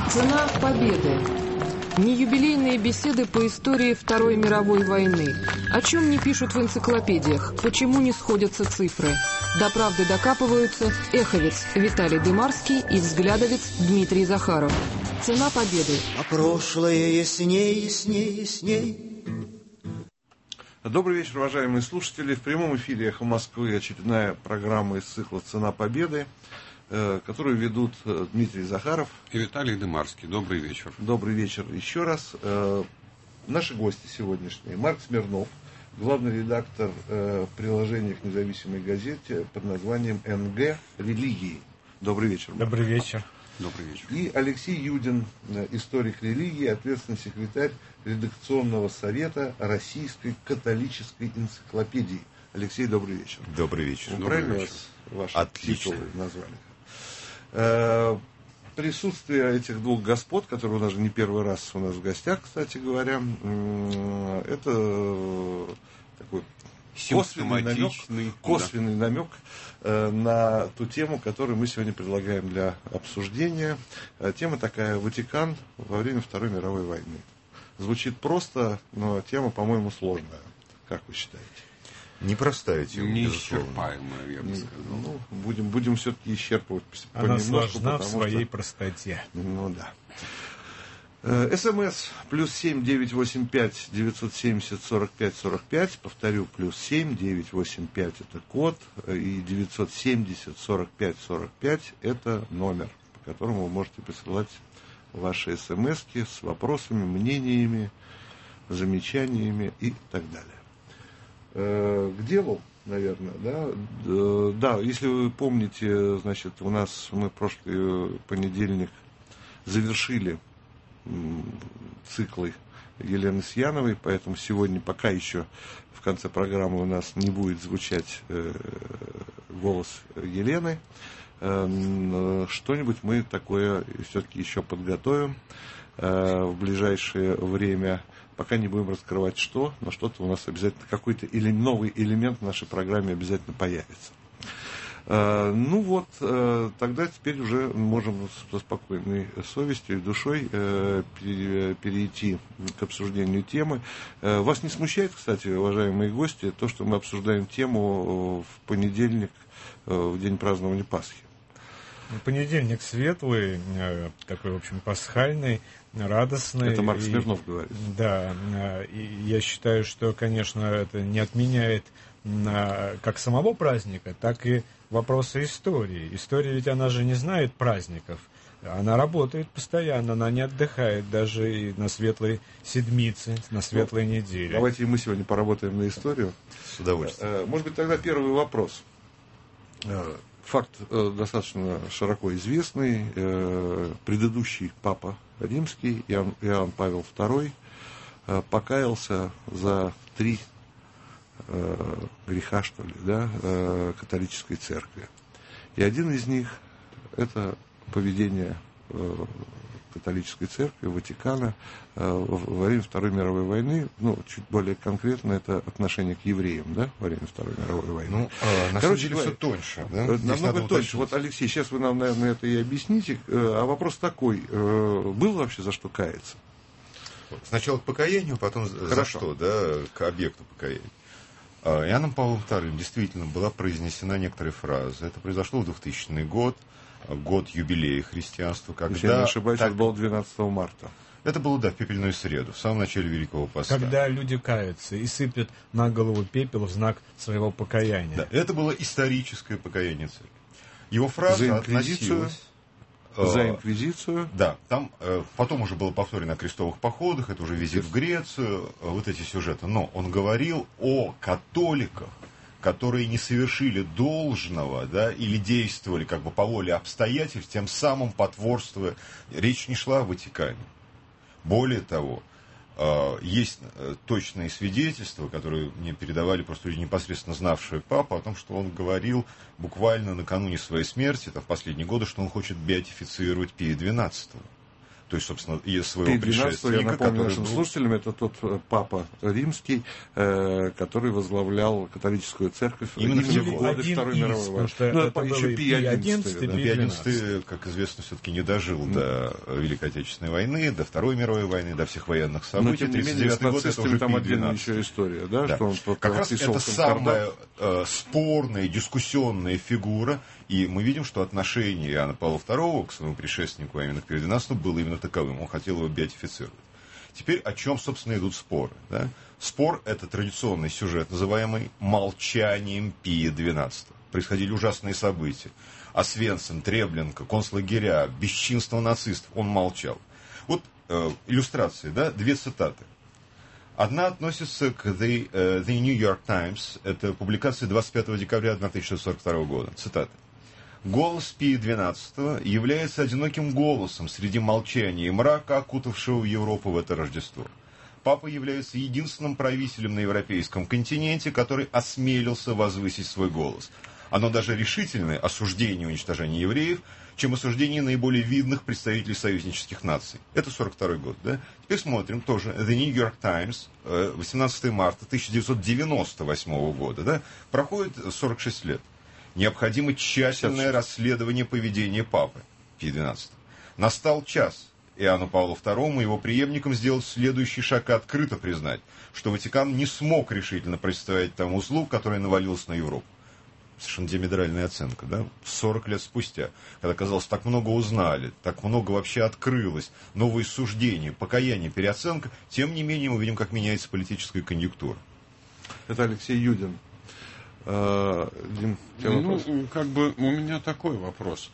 Цена победы. Неюбилейные беседы по истории Второй мировой войны. О чем не пишут в энциклопедиях, почему не сходятся цифры. До правды докапываются эховец Виталий Дымарский и взглядовец Дмитрий Захаров. Цена победы. А прошлое ясней, ясней, ясней. Добрый вечер, уважаемые слушатели. В прямом эфире «Эхо Москвы» очередная программа из цикла «Цена победы», которую ведут Дмитрий Захаров и Виталий Дымарский. Добрый вечер. Добрый вечер еще раз. Наши гости сегодняшние. Марк Смирнов, главный редактор приложения к независимой газете под названием «НГ. Религии». Добрый вечер, Марк. Добрый вечер. Добрый вечер. И Алексей Юдин, историк религии, ответственный секретарь редакционного совета Российской католической энциклопедии. Алексей, добрый вечер. Добрый вечер. Правильно вас ваши титулы назвали? Присутствие этих двух господ, которые даже не первый раз у нас в гостях, кстати говоря, это такой косвенный намек на ту тему, которую мы сегодня предлагаем для обсуждения. Тема такая: Ватикан во время Второй мировой войны. Звучит просто, но тема, по-моему, сложная. Как вы считаете? Непростая тема, неисчерпаемая, я бы сказал. Ну, будем все-таки исчерпывать понемножку. Она сложна в своей простоте. Ну да. СМС +7 985 970 45 45. Повторю, +7 985 это код, и 970 45 45 это номер, по которому вы можете присылать ваши смски с вопросами, мнениями, замечаниями и так далее. К делу, наверное, да? Да, если вы помните, значит, мы прошлый понедельник завершили циклы Елены Сьяновой, поэтому сегодня пока еще в конце программы у нас не будет звучать голос Елены. Что-нибудь мы такое все-таки еще подготовим в ближайшее время. Пока не будем раскрывать что, но что-то у нас обязательно, какой-то или новый элемент в нашей программе обязательно появится. Ну вот, тогда теперь уже можем со спокойной совестью и душой перейти к обсуждению темы. Вас не смущает, кстати, уважаемые гости, то, что мы обсуждаем тему в понедельник, в день празднования Пасхи? Понедельник светлый, такой, в общем, пасхальный, радостный. Это Марк Смирнов говорит. Да, и я считаю, что, конечно, это не отменяет как самого праздника, так и вопросы истории. История ведь она же не знает праздников. Она работает постоянно, она не отдыхает даже и на светлой седмице, на светлой неделе. Давайте мы сегодня поработаем на историю. С удовольствием. Может быть, тогда первый вопрос. Факт достаточно широко известный. Предыдущий папа римский, Иоанн Павел II, покаялся за 3 греха, что ли, да, католической церкви. И один из них – это поведение католической церкви, Ватикана во время Второй мировой войны. Ну, чуть более конкретно, это отношение к евреям, да, во время Второй мировой войны. Ну, на самом деле все тоньше. Да? Намного тоньше. Вот, Алексей, сейчас вы нам, наверное, это и объясните. А вопрос такой: было вообще за что каяться? Сначала к покаянию, потом за что, да, к объекту покаяния. Иоанном Павлом II действительно была произнесена некоторая фраза. Это произошло в 2000 год, год юбилея христианства. Когда, если я не ошибаюсь, это было 12 марта. Это было, да, в пепельную среду, в самом начале Великого Поста. Когда люди каются и сыпят на голову пепел в знак своего покаяния. Да, это было историческое покаяние церкви. Его фраза относилась... За инквизицию. Да, там потом уже было повторено о крестовых походах, это уже визит в Грецию, вот эти сюжеты. Но он говорил о католиках, которые не совершили должного, да, или действовали как бы по воле обстоятельств, тем самым потворствуя. Речь не шла о Ватикане. Более того, есть точные свидетельства, которые мне передавали просто люди, непосредственно знавшие папу, о том, что он говорил буквально накануне своей смерти, это в последние годы, что он хочет беатифицировать Пия XII. то есть, собственно, и своего Пий XII, предшественника, я напомню который нашим был... слушателям, это тот папа римский, который возглавлял католическую церковь Именно в в годы один Второй из, мировой потому войны. что Ну, это еще был Пий XI. Пий Пий XI, XI, как известно, все-таки не дожил до Великой Отечественной войны, до Второй мировой войны, до всех военных Но, событий. тем не менее, с 1939 год это нацистами уже там Пий отдельная XII. еще история, да, Да. что он Как раз подписывал это конкордат. самая спорная, дискуссионная фигура, и мы видим, что отношение Иоанна Павла II к своему предшественнику, а именно к Пию XII, было именно таковым. Он хотел его беатифицировать. Теперь о чем, собственно, идут споры? Да? Спор – это традиционный сюжет, называемый «молчанием Пия XII». Происходили ужасные события. Освенцим, Треблинка, концлагеря, бесчинство нацистов. Он молчал. Вот иллюстрации, да, две цитаты. Одна относится к The New York Times. Это публикация 25 декабря 1642 года. Цитата. «Голос Пия XII является одиноким голосом среди молчания и мрака, окутавшего Европу в это Рождество. Папа является единственным правителем на европейском континенте, который осмелился возвысить свой голос. Оно даже решительное осуждение уничтожения евреев, чем осуждение наиболее видных представителей союзнических наций». Это 42 год, да? Теперь смотрим тоже The New York Times, 18 марта 1998 года, да? Проходит 46 лет. «Необходимо тщательное расследование поведения папы Пия XII. Настал час Иоанну Павлу II и его преемникам сделать следующий шаг и открыто признать, что Ватикан не смог решительно противостоять тому злу, которое навалилось на Европу». Совершенно диаметральная оценка, да? 40 лет спустя, когда, казалось, так много узнали, так много вообще открылось, новые суждения, покаяние, переоценка, тем не менее мы видим, как меняется политическая конъюнктура. Это Алексей Юдин. Дим, как бы у меня такой вопрос.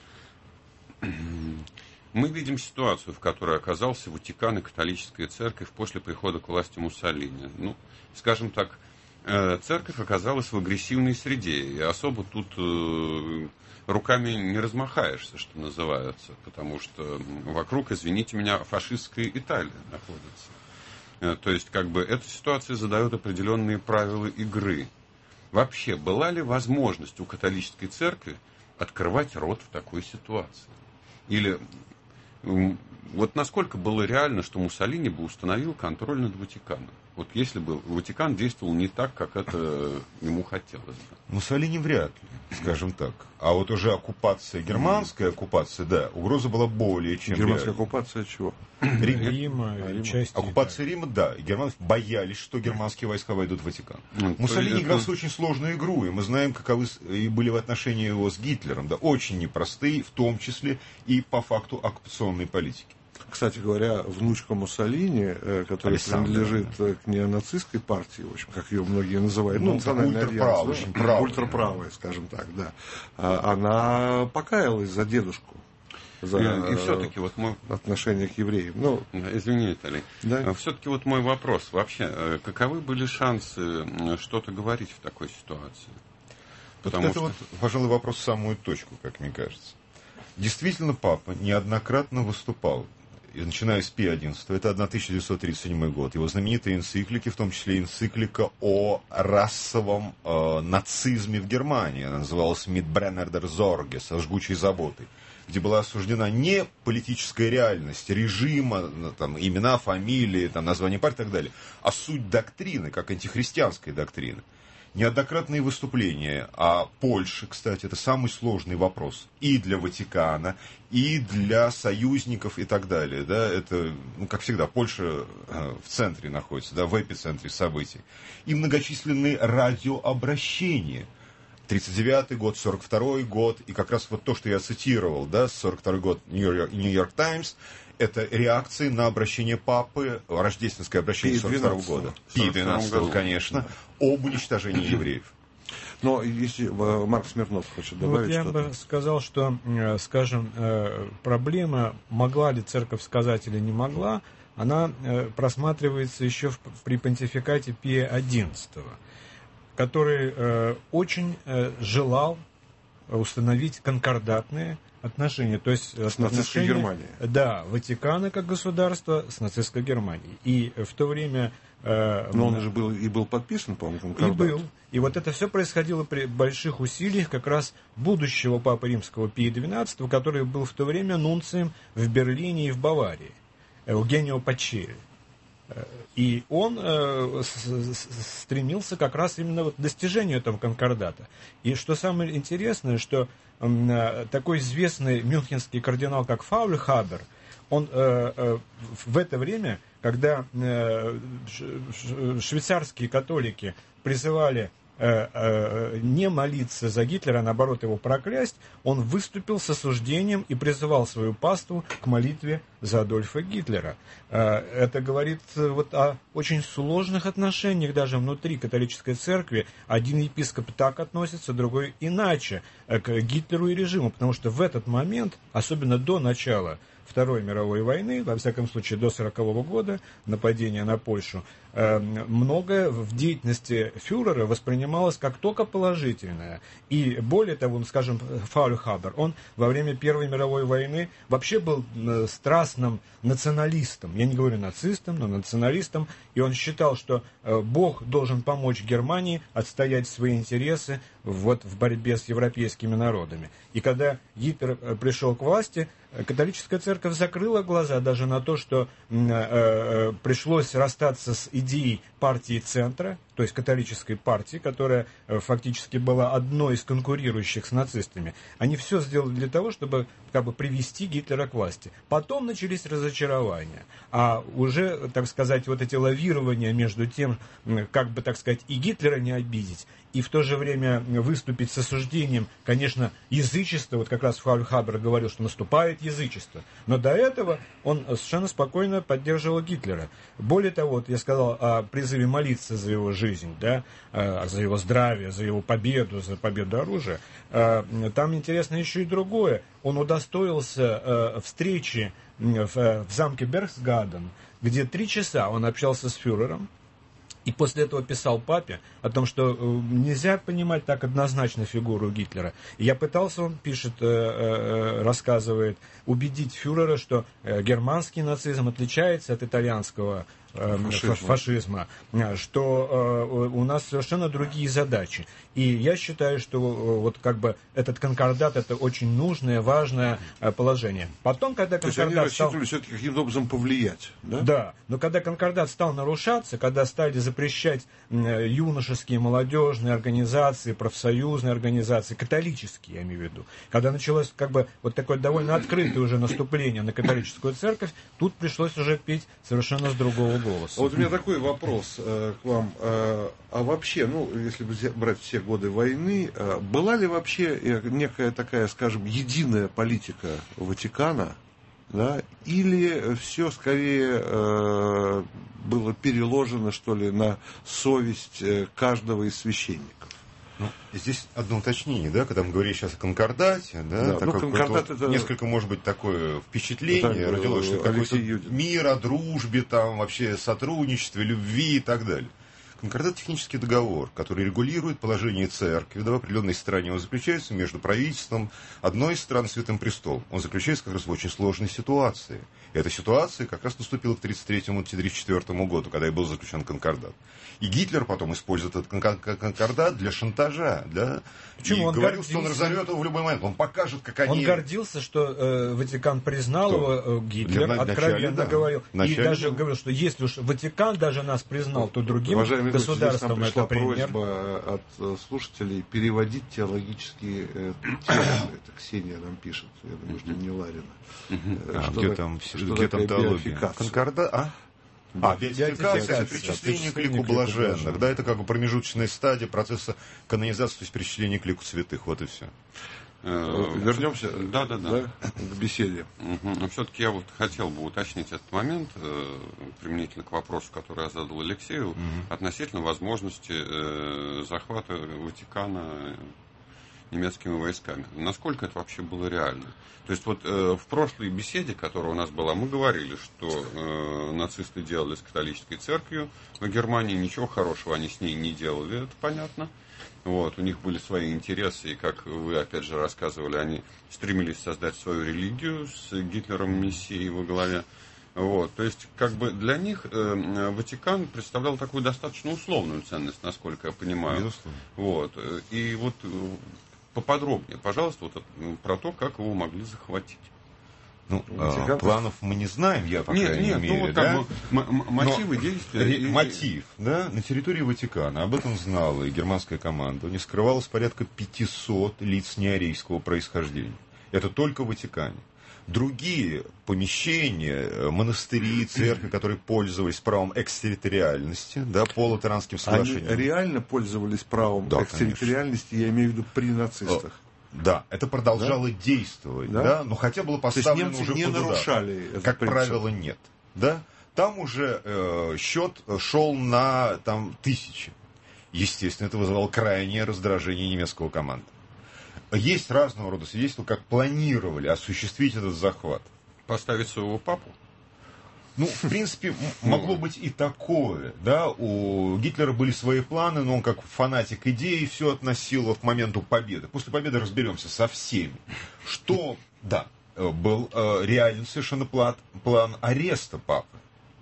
Мы видим ситуацию, в которой оказался Ватикан и католическая церковь после прихода к власти Муссолини. Ну, скажем так, церковь оказалась в агрессивной среде, и особо тут руками не размахаешься, что называется, потому что вокруг, извините меня, фашистская Италия находится. То есть, как бы, эта ситуация задает определенные правила игры. Вообще, была ли возможность у католической церкви открывать рот в такой ситуации? Или вот насколько было реально, что Муссолини бы установил контроль над Ватиканом? Вот если бы Ватикан действовал не так, как это ему хотелось бы. Муссолини вряд ли, скажем так. А вот уже оккупация, германская оккупация, да, угроза была более чем германская реальна. оккупация чего? Рима, части Оккупация Рима, да. И германцы боялись, что германские войска войдут в Ватикан. Муссолини играл очень сложную игру, и мы знаем, каковы и были в отношении его с Гитлером. Да, очень непростые, в том числе и по факту оккупационной политики. Кстати говоря, внучка Муссолини, которая Александра, принадлежит к неонацистской партии, в общем, как ее многие называют, Ну, национальный ультраправая, альянс, очень да? правая. Ультраправая, скажем так, да. Она покаялась за дедушку, за И все-таки вот мой... отношение к евреям. Ну, Извини, Виталий. да? Все-таки вот мой вопрос. Вообще, каковы были шансы что-то говорить в такой ситуации? Потому это что... вот, пожалуй, вопрос в самую точку, как мне кажется. Действительно, папа неоднократно выступал, и начиная с Пия XI, это 1937 год, его знаменитые энциклики, в том числе энциклика о расовом нацизме в Германии, она называлась «Mit brennender Sorge», со жгучей заботой, где была осуждена не политическая реальность режима, там, имена, фамилии, там, названия партии и так далее, а суть доктрины, как антихристианской доктрины. Неоднократные выступления о Польше, кстати, это самый сложный вопрос и для Ватикана, и для союзников и так далее. Да? Это, ну, как всегда, Польша в центре находится, да, в эпицентре событий. И многочисленные радиообращения. 1939 год, 1942 год, и как раз вот то, что я цитировал, да, 1942 год New York Times, это реакции на обращение папы, рождественское обращение 1942 года. Пия XII, конечно, об уничтожении евреев. Но если Марк Смирнов хочет Ну, добавить вот я что-то. бы сказал, что, скажем, проблема, могла ли церковь сказать или не могла, она просматривается еще при понтификате Пия XI, который очень желал установить конкордатные отношения, то есть с нацистской Германией. Да, Ватикана как государства с нацистской Германией. И в то время... Но он же был подписан, по-моему, конкордат. И был. И вот это все происходило при больших усилиях как раз будущего Папы Римского Пия XII, который был в то время нунцием в Берлине и в Баварии, Евгенио Паччелли. И он стремился как раз именно вот к достижению этого конкордата. И что самое интересное, что такой известный мюнхенский кардинал, как Фаульхабер, он в это время, когда швейцарские католики призывали не молиться за Гитлера, а наоборот его проклясть, он выступил с осуждением и призывал свою паству к молитве за Адольфа Гитлера. Это говорит вот о очень сложных отношениях даже внутри католической церкви. Один епископ так относится, другой иначе к Гитлеру и режиму, потому что в этот момент, особенно до начала Второй мировой войны, во всяком случае до 1940 года, нападения на Польшу, многое в деятельности фюрера воспринималось как только положительное. И более того, скажем, Фаульхабер, он во время Первой мировой войны вообще был страстным националистом. Я не говорю нацистом, но националистом. И он считал, что Бог должен помочь Германии отстоять свои интересы вот в борьбе с европейскими народами. И когда Гитлер пришел к власти, католическая церковь закрыла глаза даже на то, что пришлось расстаться с идеей партии центра, то есть католической партии, которая фактически была одной из конкурирующих с нацистами. Они все сделали для того, чтобы как бы привести Гитлера к власти. Потом начались разочарования. А уже, так сказать, вот эти лавирования между тем, как бы, так сказать, и Гитлера не обидеть, и в то же время выступить с осуждением, конечно, язычества. Вот как раз Фаульхабер говорил, что наступает язычество. Но до этого он совершенно спокойно поддерживал Гитлера. Более того, вот я сказал о призыве молиться за его жизнь, да, за его здравие, за его победу, за победу оружия. Там интересно еще и другое. Он удостоился встречи в замке Бергсгаден, где 3 часа он общался с фюрером. И после этого писал папе о том, что нельзя понимать так однозначно фигуру Гитлера. И я пытался, он пишет, рассказывает, убедить фюрера, что германский нацизм отличается от итальянского фашизма, что у нас совершенно другие задачи. И я считаю, что вот как бы этот конкордат — это очень нужное, важное положение. Потом, когда конкордат они рассчитывали все-таки каким-то образом повлиять, да? Да, но когда конкордат стал нарушаться, когда стали запрещать юношеские, молодежные организации, профсоюзные организации, католические, я имею в виду, когда началось как бы вот такое довольно открытое уже наступление на католическую церковь, тут пришлось уже петь совершенно с другого голоса. Вот у меня такой вопрос к вам. А вообще, если брать все годы войны, была ли вообще некая такая, скажем, единая политика Ватикана, да, или все скорее было переложено, что ли, на совесть каждого из священников? Здесь одно уточнение, да, когда мы говорим сейчас о конкордате, да, конкордат это... несколько, может быть, такое впечатление родилось, что какой-то мир о дружбе, там, вообще сотрудничестве, любви и так далее. Конкордат — технический договор, который регулирует положение церкви, да, в определенной стране. Он заключается между правительством одной из стран и Святым Престолом. Он заключается как раз в очень сложной ситуации. И эта ситуация как раз наступила к 1933-1934 году, когда и был заключен конкордат. И Гитлер потом использует этот конкордат для шантажа. Да? Почему? И Он говорил, что он разорвет его в любой момент. Он покажет, как они... Он гордился, что Ватикан признал его, Гитлер откровенно говорил. И даже говорил, что если уж Ватикан даже нас признал, то другим государствам это пример. Просьба от слушателей переводить теологические термины. Это Ксения нам пишет. Я думаю, что не Ларина. Где там теология? Конкордат? Беатификация, причисление к лику блаженных. Да, это как бы промежуточная стадия процесса канонизации, то есть причисление к лику святых. Вот и все. Вернемся к беседе. Но все-таки я вот хотел бы уточнить этот момент применительно к вопросу, который я задал Алексею, относительно возможности захвата Ватикана немецкими войсками. Насколько это вообще было реально? То есть вот в прошлой беседе, которая у нас была, мы говорили, что нацисты делали с католической церковью в Германии, ничего хорошего они с ней не делали, это понятно. Вот, у них были свои интересы, и, как вы опять же рассказывали, они стремились создать свою религию с Гитлером мессией во главе. Вот, то есть, как бы для них Ватикан представлял такую достаточно условную ценность, насколько я понимаю. Безусловно. Вот, и вот поподробнее, пожалуйста, вот про то, как его могли захватить. Ну, планов мы не знаем, я по крайней мере. Ну, вот, да? мотивы действия. Мотив, да, на территории Ватикана, об этом знала и германская команда, не скрывалось порядка 500 лиц неарийского происхождения. Это только в Ватикане. Другие помещения, монастыри, церкви, которые пользовались правом экстерриториальности, да, по Латеранским соглашениям. Они реально пользовались правом экстерриториальности, я имею в виду при нацистах. Да, это продолжало действовать, да, но хотя было поставлено уже не под удар. Нарушали как принцип. правило, нет, да. Там уже счет шел на там, тысячи. Естественно, это вызывало крайнее раздражение немецкого команды. Есть разного рода свидетельства, как планировали осуществить этот захват. Поставить своего папу? Ну, в принципе, могло быть и такое, да, у Гитлера были свои планы, но он как фанатик идеи все относил к моменту победы. После победы разберемся со всеми. Что, да, был реален совершенно план ареста папы.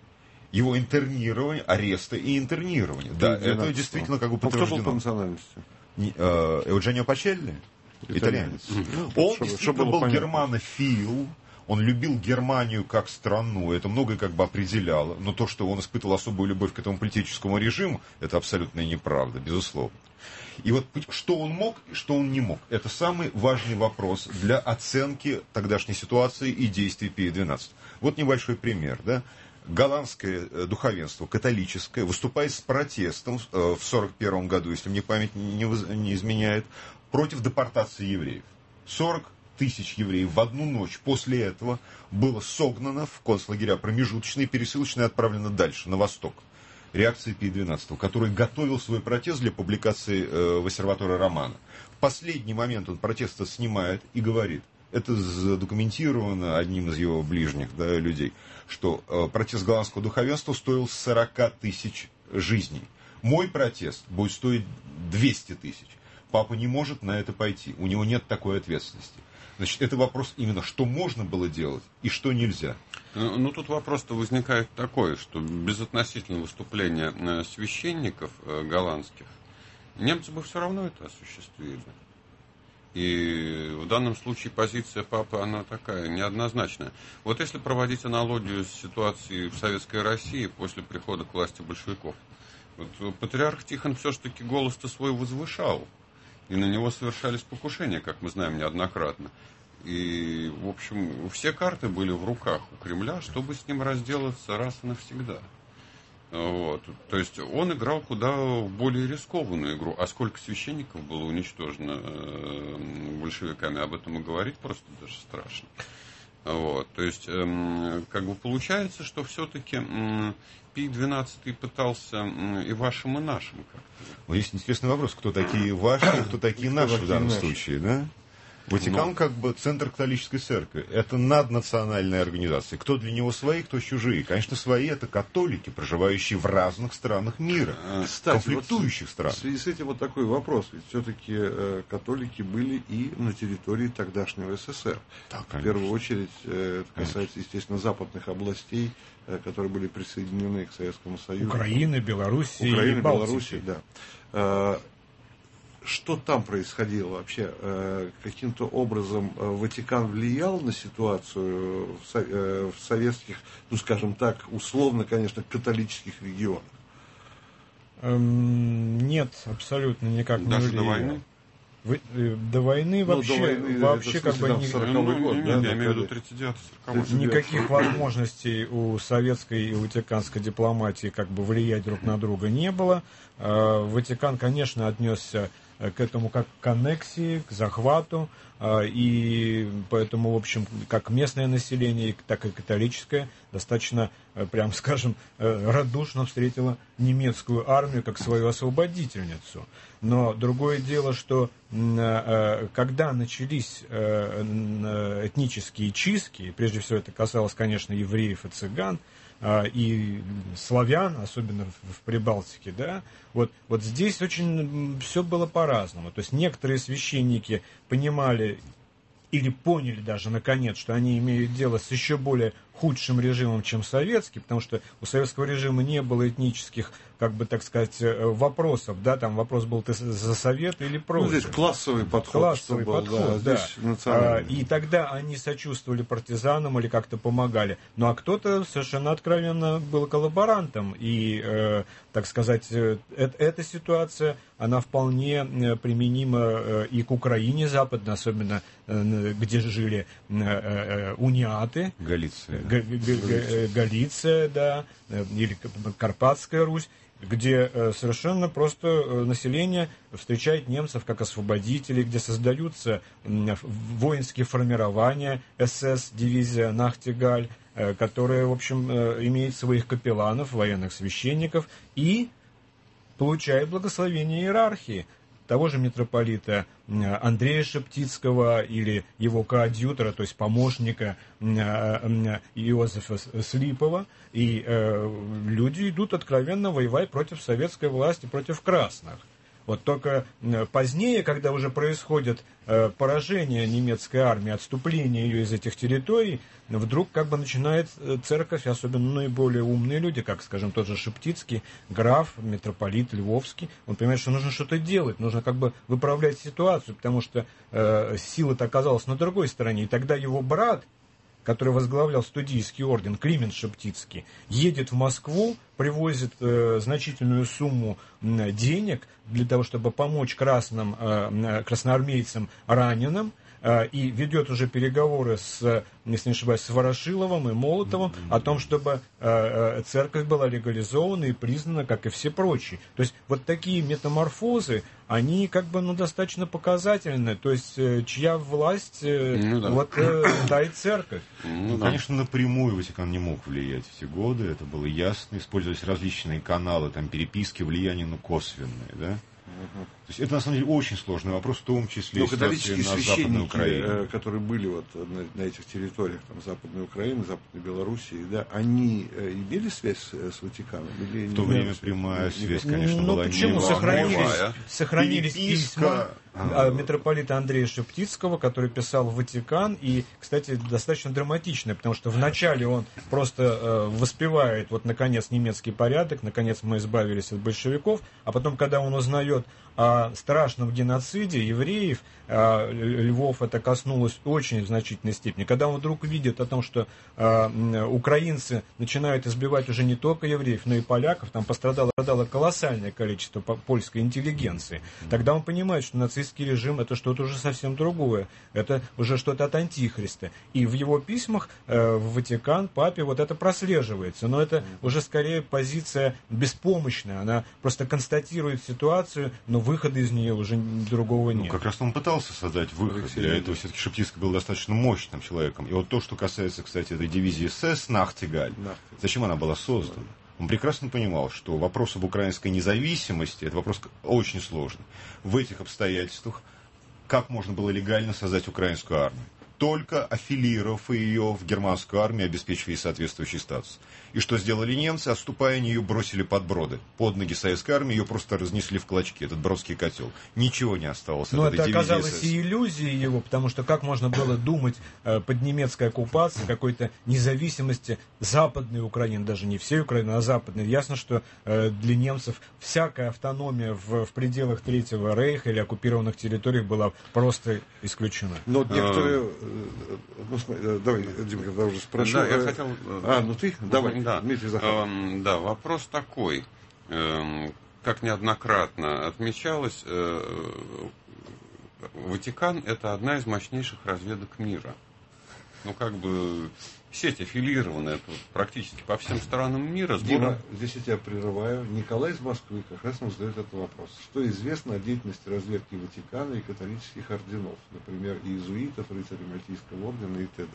Его интернирование, ареста и интернирование. Да, это действительно как бы подтверждено. Кто был по национальности? Eugenio Pacelli, итальянец. Он действительно был германофил. Он любил Германию как страну, это многое как бы определяло, но то, что он испытывал особую любовь к этому политическому режиму, это абсолютная неправда, безусловно. И вот что он мог и что он не мог, это самый важный вопрос для оценки тогдашней ситуации и действий Пия XII. Вот небольшой пример, да. Голландское духовенство, католическое, выступает с протестом в 1941 году, если мне память не изменяет, против депортации евреев. 40 тысяч евреев в одну ночь после этого было согнано в концлагеря промежуточные, пересылочные, и отправлено дальше, на восток. Реакция Пия XII, который готовил свой протест для публикации в Осерваторе Романа. В последний момент он протест снимает и говорит, это задокументировано одним из его ближних, да, людей, что протест голландского духовенства стоил 40 тысяч жизней. Мой протест будет стоить 200 тысяч. Папа не может на это пойти, у него нет такой ответственности. Значит, это вопрос именно, что можно было делать и что нельзя. Ну, тут вопрос-то возникает такой, что безотносительно выступления священников голландских, немцы бы все равно это осуществили. И в данном случае позиция папы, она такая, неоднозначная. Вот если проводить аналогию с ситуацией в Советской России после прихода к власти большевиков, вот патриарх Тихон все-таки голос-то свой возвышал. И на него совершались покушения, как мы знаем, неоднократно. И, в общем, все карты были в руках у Кремля, чтобы с ним разделаться раз и навсегда. Вот. То есть он играл куда более рискованную игру. А сколько священников было уничтожено большевиками, об этом и говорить просто даже страшно. Вот. То есть, как бы получается, что все-таки Пий XII пытался и вашим, и нашим как-то. Вот есть интересный вопрос, кто такие ваши, кто такие наши в данном случае, да? Ватикан как бы центр католической церкви. Это наднациональная организация. Кто для него свои, кто чужие. Конечно, свои это католики, проживающие в разных странах мира. Кстати, конфликтующих странах. В связи с этим вот такой вопрос. Ведь все-таки католики были и на территории тогдашнего СССР. Да, в первую очередь это касается, естественно, западных областей, которые были присоединены к Советскому Союзу. Украины, Белоруссии и Балтики. Да. Что там происходило вообще? Каким-то образом Ватикан влиял на ситуацию в советских, ну скажем так, условно, конечно, католических регионах? Нет, абсолютно никак не влиял. До войны? До войны вообще как бы 40-й год, я имею в виду 39-40. Никаких возможностей у советской и ватиканской дипломатии как бы влиять друг на друга не было. Ватикан, конечно, отнесся к этому как к аннексии, к захвату, и поэтому, в общем, как местное население, так и католическое достаточно, прям скажем, радушно встретило немецкую армию как свою освободительницу. Но другое дело, что когда начались этнические чистки, прежде всего это касалось, конечно, евреев и цыган, и славян, особенно в Прибалтике, да, вот здесь очень все было по-разному. То есть некоторые священники понимали или поняли даже, наконец, что они имеют дело с еще более худшим режимом, чем советский, потому что у советского режима не было этнических, как бы так сказать, вопросов, да, там вопрос был, ты за совет или против. Ну, здесь классовый подход. Классовый подход, да. Здесь национальный. И тогда они сочувствовали партизанам или как-то помогали. Ну, а кто-то совершенно откровенно был коллаборантом. И, так сказать, эта ситуация, она вполне применима и к Украине западной, особенно где жили униаты. Галиция, да, или Карпатская Русь, где совершенно просто население встречает немцев как освободителей, где создаются воинские формирования, СС, дивизия Нахтигаль, которые, в общем, имеют своих капелланов, военных священников и получает благословение иерархии. Того же митрополита Андрея Шептицкого или его коадьютора, то есть помощника Иозефа Слипова. И люди идут откровенно воевать против советской власти, против красных. Вот только позднее, когда уже происходит поражение немецкой армии, отступление ее из этих территорий, вдруг как бы начинает церковь, особенно наиболее умные люди, как, скажем, тот же Шептицкий, граф, митрополит Львовский, он понимает, что нужно что-то делать, нужно как бы выправлять ситуацию, потому что сила-то оказалась на другой стороне. И тогда его брат, который возглавлял студийский орден, Климент Шептицкий, едет в Москву, привозит значительную сумму денег для того, чтобы помочь красноармейцам раненым, и ведет уже переговоры с, если не ошибаюсь, с Ворошиловым и Молотовым о том, чтобы церковь была легализована и признана, как и все прочие. То есть вот такие метаморфозы, они как бы достаточно показательны. То есть чья власть, та и церковь. Конечно, напрямую Ватикан не мог влиять в те годы, это было ясно. Использовались различные каналы, там, переписки, влияние, косвенные, да? То есть это, на самом деле, очень сложный вопрос, в том числе католические на Западной Украине. священники, которые были вот на этих территориях, там, Западной Украины, Западной Белоруссии, да, они имели связь с Ватиканом? Или в то время прямая связь, конечно, была почему? Сохранились письма митрополита Андрея Шептицкого, который писал в Ватикан, и, кстати, достаточно драматичное, потому что вначале он просто воспевает, вот, наконец, немецкий порядок, наконец мы избавились от большевиков, а потом, когда он узнает о страшном геноциде евреев, Львов это коснулось очень значительной степени. Когда он вдруг видит о том, что украинцы начинают избивать уже не только евреев, но и поляков, там пострадало колоссальное количество польской интеллигенции, тогда он понимает, что нацистский режим это что-то уже совсем другое, это уже что-то от антихриста. И в его письмах в Ватикан, папе, вот это прослеживается. Но это уже скорее позиция беспомощная, она просто констатирует ситуацию, но выхода из нее уже другого нет. Как раз он пытался создать выход. Для этого все-таки Шептицкий был достаточно мощным человеком. И вот то, что касается, кстати, этой дивизии СС Нахтигаль, зачем она была создана? Он прекрасно понимал, что вопрос об украинской независимости – это вопрос очень сложный. В этих обстоятельствах как можно было легально создать украинскую армию? Только аффилировав ее в германскую армию, обеспечив ей соответствующий статус. И что сделали немцы? Отступая, они ее бросили под Броды. Под ноги советской армии ее просто разнесли в клочки, этот Бродский котел. Ничего не осталось от этой дивизии. Но это оказалось и иллюзией его, потому что как можно было думать под немецкой оккупацией какой-то независимости Западной Украины, даже не всей Украины, а Западной. Ясно, что для немцев всякая автономия в пределах Третьего Рейха или оккупированных территориях была просто исключена. Но некоторые... давай, Дима, когда уже спрошу. Да, я хотел... ты? Давай, да. Дмитрий Захарович. Да, вопрос такой. Как неоднократно отмечалось, Ватикан – это одна из мощнейших разведок мира. сеть аффилирована это практически по всем странам мира. Дима, здесь я тебя прерываю. Николай из Москвы как раз нам задает этот вопрос. Что известно о деятельности разведки Ватикана и католических орденов, например, иезуитов, рыцарей Мальтийского ордена и т.д.?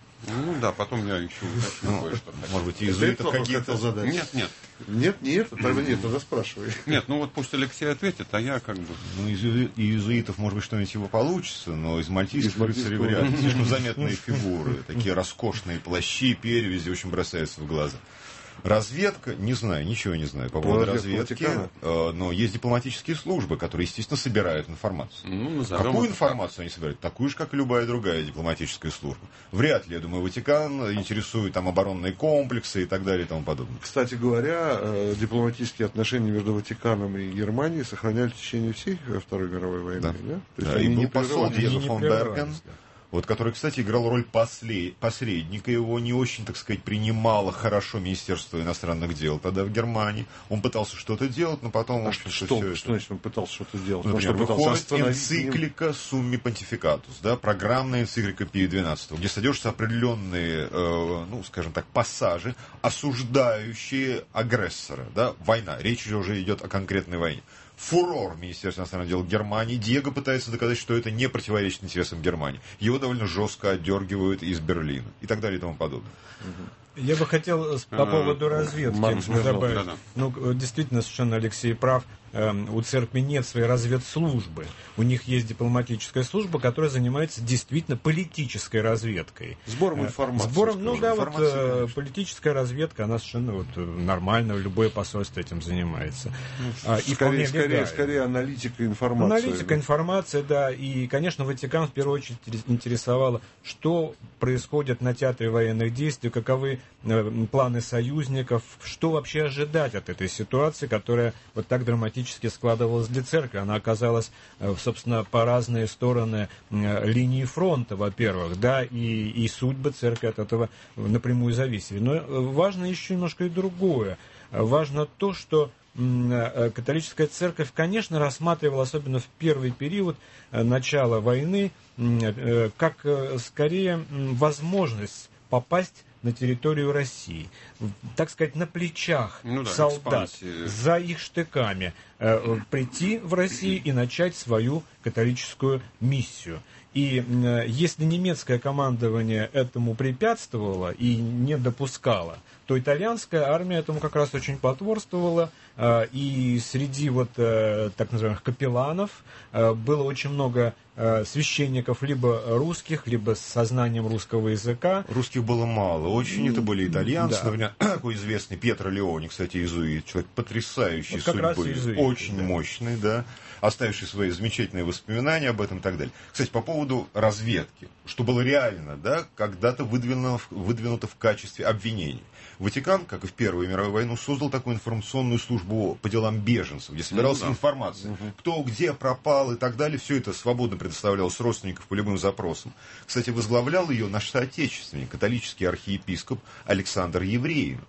Ну да, потом я еще кое-что. Может быть, иезуитов какие-то задать? Нет. Нет, тогда спрашивай. Нет, ну вот пусть Алексей ответит, а я как бы... Ну, из иезуитов, может быть, что-нибудь его получится, но из мальтийских рыцарей вряд ли. Слишком заметные фигуры, такие роскошные плащи, перевязи, очень бросаются в глаза. Разведка, не знаю, ничего не знаю по поводу разведки, но есть дипломатические службы, которые, естественно, собирают информацию. Ну, какую информацию они собирают? Такую же, как и любая другая дипломатическая служба. Вряд ли, я думаю, Ватикан интересует там оборонные комплексы и так далее и тому подобное. Кстати говоря, дипломатические отношения между Ватиканом и Германией сохранялись в течение всей Второй мировой войны. Да. Да? То Да, есть и был посол Диего фон Берген, вот, который, кстати, играл роль посредника. Его не очень, так сказать, принимало хорошо Министерство иностранных дел тогда в Германии. Он пытался что-то делать, но потом... Что значит он пытался что-то делать? Например, выходит энциклика Summi Pontificatus, да, программная энциклика Пия XII, где содержатся определенные, ну, скажем так, пассажи, осуждающие агрессора. Да, война. Речь уже идет о конкретной войне. Фурор Министерства иностранных дел Германии. Диего пытается доказать, что это не противоречит интересам Германии. Его довольно жестко отдергивают из Берлина и так далее и тому подобное. Я бы хотел по поводу разведки добавить. Ну, действительно, совершенно Алексей прав. У церкви нет своей разведслужбы. У них есть дипломатическая служба, которая занимается действительно политической разведкой. Сбором информации. Ну да, вот политическая разведка, она совершенно вот нормально, любое посольство этим занимается. И скорее аналитика информации. Аналитика информации, да. И, конечно, Ватикан в первую очередь интересовало, что происходит на театре военных действий, каковы планы союзников, что вообще ожидать от этой ситуации, которая вот так драматически складывалась для церкви. Она оказалась, собственно, по разные стороны линии фронта, во-первых, да, и судьбы церкви от этого напрямую зависели. Но важно еще немножко и другое. Важно то, что католическая церковь, конечно, рассматривала, особенно в первый период начала войны, как скорее возможность попасть на территорию России, так сказать, на плечах солдат, экспансии. За их штыками, прийти в Россию и начать свою католическую миссию. И если немецкое командование этому препятствовало и не допускало, то итальянская армия этому как раз очень потворствовала, и среди вот так называемых капелланов было очень много священников, либо русских, либо с сознанием русского языка. Русских было мало, очень это были итальянцы, да. Например, такой известный Пьетро Леони, кстати, иезуит, человек потрясающий вот судьбы, очень мощный, да, оставивший свои замечательные воспоминания об этом и так далее. Кстати, по поводу разведки, что было реально, да, когда-то выдвинуто в качестве обвинений. Ватикан, как и в Первую мировую войну, создал такую информационную службу по делам беженцев, где собиралась информация, кто где пропал и так далее. Все это свободно предоставлялось родственников по любым запросам. Кстати, возглавлял ее наш соотечественник, католический архиепископ Александр Евреинов.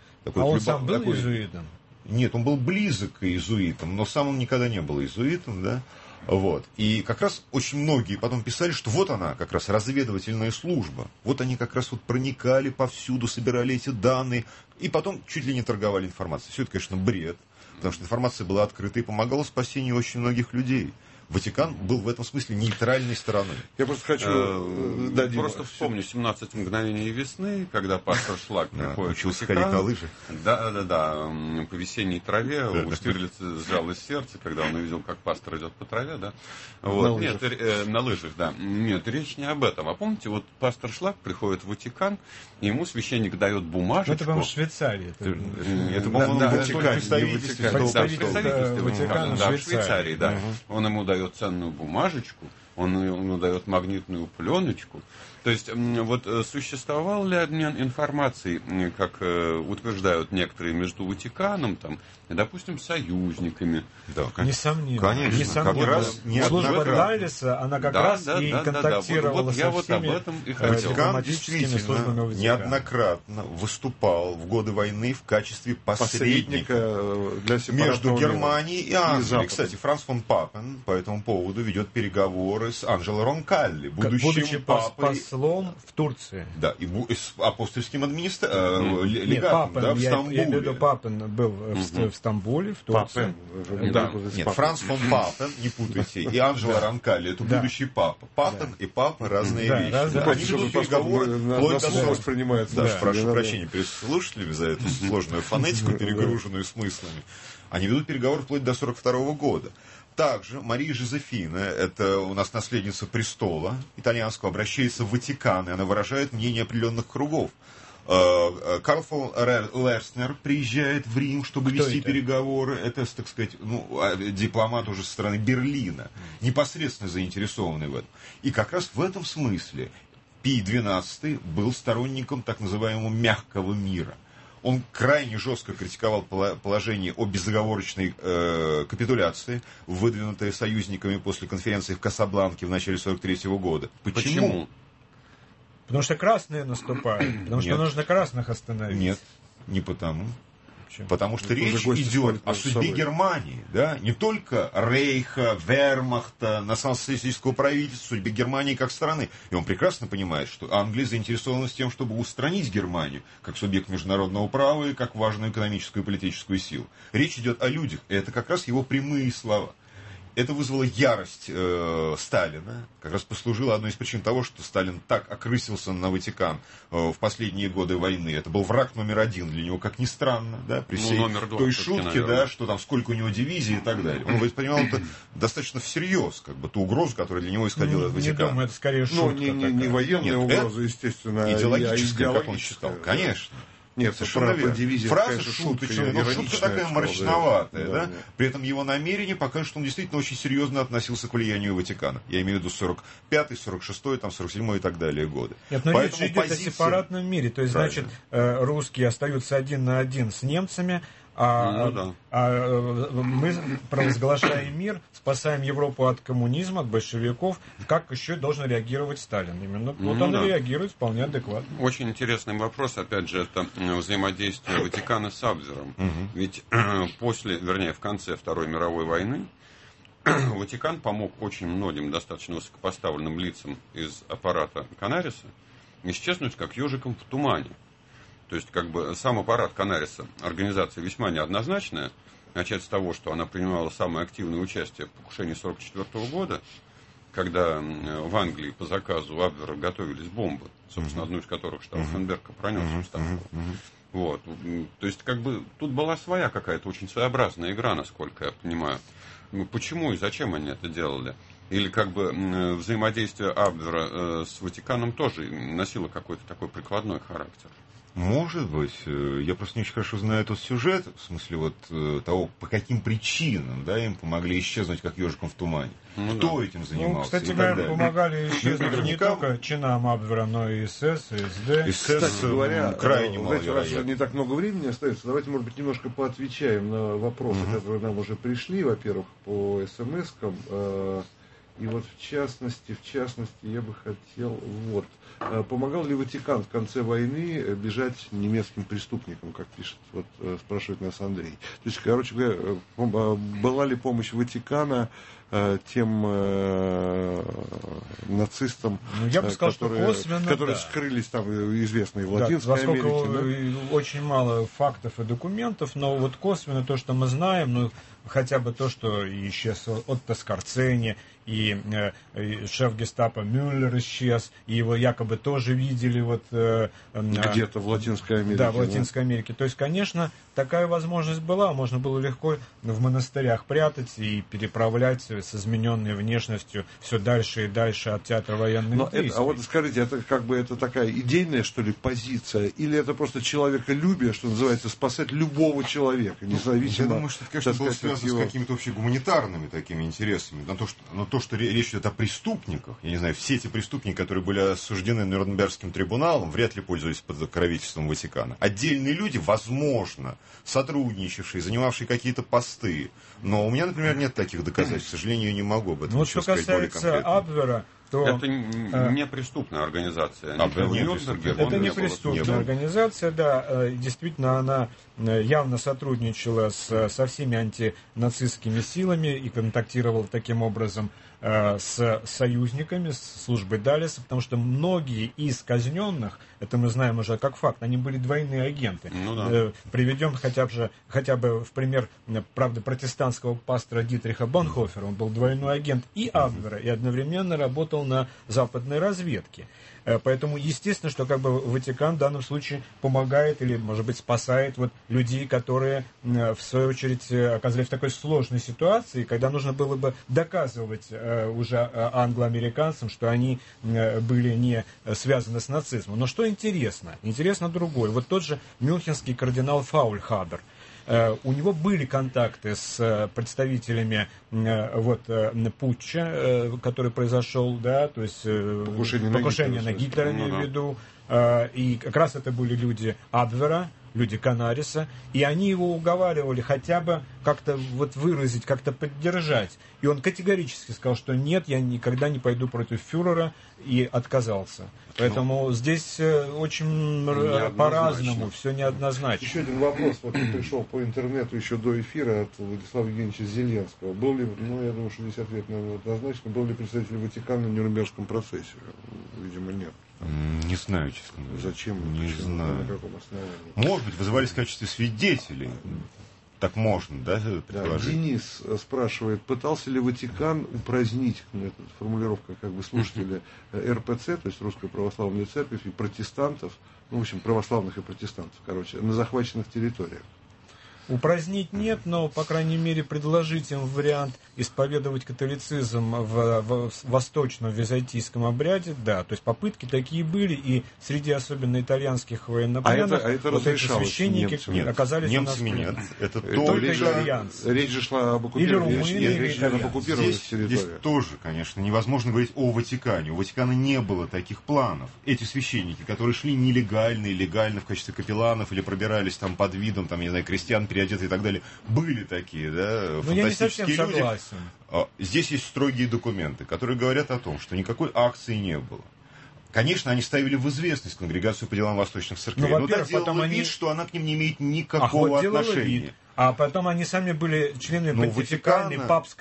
Он сам был иезуитом? Нет, он был близок к иезуитам, но сам он никогда не был иезуитом, да. Вот. И как раз очень многие потом писали, что вот она, как раз разведывательная служба. Вот они как раз вот проникали повсюду, собирали эти данные, и потом чуть ли не торговали информацией. Все это, конечно, бред, потому что информация была открыта и помогала спасению очень многих людей. Ватикан был в этом смысле нейтральной стороной. Я просто хочу... просто вспомню 17 мгновений весны, когда пастор Шлак приходит в Ватикан. На лыжах. Да. По весенней траве у Штирлица сжалось сердце, когда он увидел, как пастор идет по траве, да. Вот. Нет, на лыжах, да. Нет, речь не об этом. А помните, вот пастор Шлак приходит в Ватикан, и ему священник дает бумажечку. Это, по-моему, Швейцария. Это, по-моему, представительство Ватикана в Швейцарии, да. Он ему дает ценную бумажечку, он ему дает магнитную пленочку. То есть, вот существовал ли обмен информацией, как утверждают некоторые, между Ватиканом, там, и, допустим, союзниками? Да, несомненно. Конечно. Несомненно. Как раз служба Даллеса, она как раз и контактировала со всеми дипломатическими службами Ватикана. Неоднократно выступал в годы войны в качестве посредника между Германией и Англией. Кстати, Франц фон Папен по этому поводу ведет переговоры с Анджело Ронкалли, будущим папой послом в Турции. Да, и с апостольским Нет, легатом, Папен, да, в я Стамбуле. имею в виду, Папен был в Стамбуле, в Турции. Да. Нет, Франц фон Папен, не путайте, и Анджело Ранкали, это будущий папа. Папен и папа разные вещи. разные. Да, они ведут переговоры вплоть до 40. воспринимается. Да, прошу прощения перед слушателями за эту сложную фонетику, перегруженную смыслами. Они ведут переговоры вплоть до 42 года. Также Мария Жозефина, это у нас наследница престола итальянского, обращается в Ватикан, и она выражает мнение определенных кругов. Карл фон Лерснер приезжает в Рим, чтобы вести переговоры. Это, так сказать, дипломат уже со стороны Берлина, непосредственно заинтересованный в этом. И как раз в этом смысле Пий XII был сторонником так называемого мягкого мира. Он крайне жестко критиковал положение о безоговорочной капитуляции, выдвинутой союзниками после конференции в Касабланке в начале 1943 года. Почему? Потому что красные наступают. Потому что нужно красных остановить. Нет, не потому. Почему? Потому что речь идет о судьбе Германии, да, не только Рейха, Вермахта, национал-социалистического правительства, судьбе Германии как страны. И он прекрасно понимает, что Англия заинтересована в том, чтобы устранить Германию как субъект международного права и как важную экономическую и политическую силу. Речь идет о людях, и это как раз его прямые слова. Это вызвало ярость Сталина, как раз послужило одной из причин того, что Сталин так окрысился на Ватикан в последние годы войны. Это был враг номер один для него, как ни странно, да, при всей той шутке, да, что там сколько у него дивизий и так далее. Он воспринимал это достаточно всерьез, как бы ту угрозу, которая для него исходила от Ватикана. Не думаю, это скорее шутка. Не военная угроза, естественно, идеологическая, как он считал, конечно. Нет, совершенно верно. Фраза шуточная, но шутка такая мрачноватая, да? Да. При этом его намерение показывает, что он действительно очень серьезно относился к влиянию Ватикана. Я имею в виду 45-й, 46-й, 47-й и так далее годы. Нет, но речь идет о сепаратном мире. То есть, значит, русские остаются один на один с немцами, мы провозглашаем мир, спасаем Европу от коммунизма, от большевиков. Как еще должен реагировать Сталин? Именно вот он реагирует вполне адекватно. Очень интересный вопрос, опять же, это взаимодействие Ватикана с Абвером. Ведь в конце Второй мировой войны Ватикан помог очень многим достаточно высокопоставленным лицам из аппарата Канариса исчезнуть как ежиком в тумане. То есть, как бы, сам аппарат Канариса, организация весьма неоднозначная, начать с того, что она принимала самое активное участие в покушении 1944 года, когда в Англии по заказу Абвера готовились бомбы, собственно, одну из которых Штауфенберг пронес в Стамбул. Вот. То есть, как бы, тут была своя какая-то очень своеобразная игра, насколько я понимаю. Почему и зачем они это делали? Или, как бы, взаимодействие Абвера с Ватиканом тоже носило какой-то такой прикладной характер? Может быть. Я просто не очень хорошо знаю этот сюжет, в смысле вот того, по каким причинам, да, им помогли исчезнуть как ежиком в тумане. Кто этим занимался? Кстати говоря, помогали исчезнуть не только чинам Абвера, но и СС, и СД. Кстати говоря, крайне раз маловероятно. не так много времени остается, давайте, может быть, немножко поотвечаем на вопросы, которые нам уже пришли, во-первых, по СМС-кам. И вот в частности, я бы хотел, помогал ли Ватикан в конце войны бежать немецким преступникам, как пишет, спрашивает нас Андрей. То есть, короче говоря, была ли помощь Ватикана тем нацистам, я бы сказал, которые скрылись там, известные в Латинской Америке. Очень мало фактов и документов, но вот косвенно то, что мы знаем, хотя бы то, что исчез Отто Скорцени, и шеф гестапо Мюллер исчез, и его якобы тоже видели где-то в Латинской Америке. Да, в Латинской Америке. То есть, конечно, такая возможность была, можно было легко в монастырях прятать и переправлять с измененной внешностью все дальше и дальше от театра военных действий. А вот скажите, это как бы это такая идейная, что ли, позиция, или это просто человеколюбие, что называется, спасать любого человека, независимо... Я думаю, что это, конечно, было связано с какими-то вообще гуманитарными такими интересами. Но то, что речь идет о преступниках, я не знаю, все эти преступники, которые были осуждены Нюрнбергским трибуналом, вряд ли пользовались под покровительством Ватикана. Отдельные люди, возможно, сотрудничавшие, занимавшие какие-то посты. Но у меня, например, нет таких доказательств. К сожалению, я не могу об этом что сказать более конкретно. Что касается Абвера, то... Это не преступная организация. Это не преступная организация, да. Действительно, она явно сотрудничала со всеми антинацистскими силами и контактировала таким образом с союзниками, с службой Даллеса, потому что многие из казненных, это мы знаем уже как факт, они были двойные агенты. Приведем хотя бы в пример, правда, протестантского пастора Дитриха Бонхофера. Он был двойной агент и Абвера, и одновременно работал на западной разведке. Поэтому естественно, что как бы Ватикан в данном случае помогает или, может быть, спасает вот людей, которые в свою очередь оказались в такой сложной ситуации, когда нужно было бы доказывать уже англо-американцам, что они были не связаны с нацизмом. Но что интересно? Интересно другое. Вот тот же мюнхенский кардинал Фаульхабер. У него были контакты с представителями путча, который произошел, да, то есть покушение на Гитлера, имею в виду, и как раз это были люди Абвера, люди Канариса, и они его уговаривали хотя бы как-то вот выразить, как-то поддержать. И он категорически сказал, что нет, я никогда не пойду против фюрера, и отказался. Поэтому здесь очень по-разному, все неоднозначно. Еще один вопрос, вот пришел по интернету еще до эфира от Владислава Евгеньевича Зеленского. Был ли, я думаю, что здесь ответ, наверное, однозначно, был ли представитель Ватикана в Нюрнбергском процессе? Видимо, нет. Не знаю, честно говоря. Зачем? Не знаю. На каком основании? Может быть, вызывались в качестве свидетелей. Так можно, да, предположить? Денис спрашивает, пытался ли Ватикан упразднить, это формулировка как бы слушателя, РПЦ, то есть Русская Православная Церковь, и протестантов, в общем, православных и протестантов, на захваченных территориях? Упразднить нет, но, по крайней мере, предложить им вариант исповедовать католицизм в восточном византийском обряде, да, то есть попытки такие были, и среди особенно итальянских военнопленных это вот эти священники немцами. оказались немцами у нас. Нет, это только только итальянцы. Речь же шла об Или оккупированных румыны, или итальянцы. Здесь тоже, конечно, невозможно говорить о Ватикане. У Ватикана не было таких планов. Эти священники, которые шли нелегально и легально в качестве капелланов или пробирались там под видом, там, я не знаю, крестьян, переодетые и так далее, были такие, да, но я не совсем люди. согласен. Здесь есть строгие документы, которые говорят о том, что никакой акции не было. Конечно, они ставили в известность конгрегацию по делам восточных церквей, но та делала вид, что она к ним не имеет никакого отношения. А потом они сами были членами понтификальной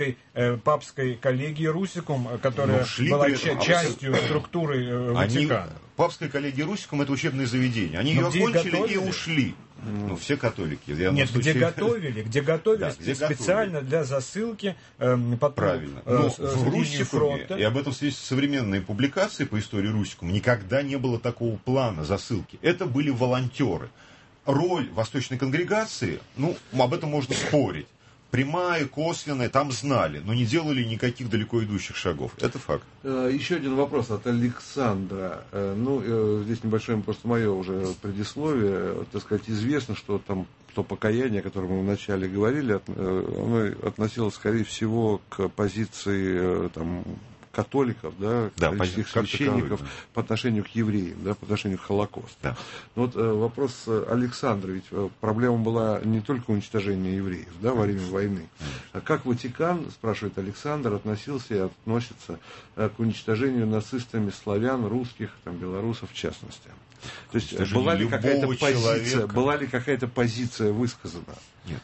папской коллегии Русикум, которая была частью структуры Ватикана. Папская коллегия Русикум — это учебное заведение. Они ее окончили и ушли. Все католики. Где готовили специально для засылки правильно. Но в Русикуме, и об этом свидетельствуют современные публикации по истории Русикума, никогда не было такого плана засылки. Это были волонтеры. Роль восточной конгрегации, об этом можно спорить. Прямая, косвенная, там знали, но не делали никаких далеко идущих шагов. Это факт. Еще один вопрос от Александра. Здесь небольшое просто мое уже предисловие. Так сказать, известно, что там то покаяние, о котором мы вначале говорили, оно относилось, скорее всего, к позиции католиков, католических священников по отношению к евреям, по отношению к Холокосту. Да. Вопрос Александра, ведь проблема была не только уничтожение евреев во время войны. А как Ватикан, спрашивает Александр, относился и относится к уничтожению нацистами славян, русских, белорусов в частности? То есть была ли какая-то позиция высказана? Нет,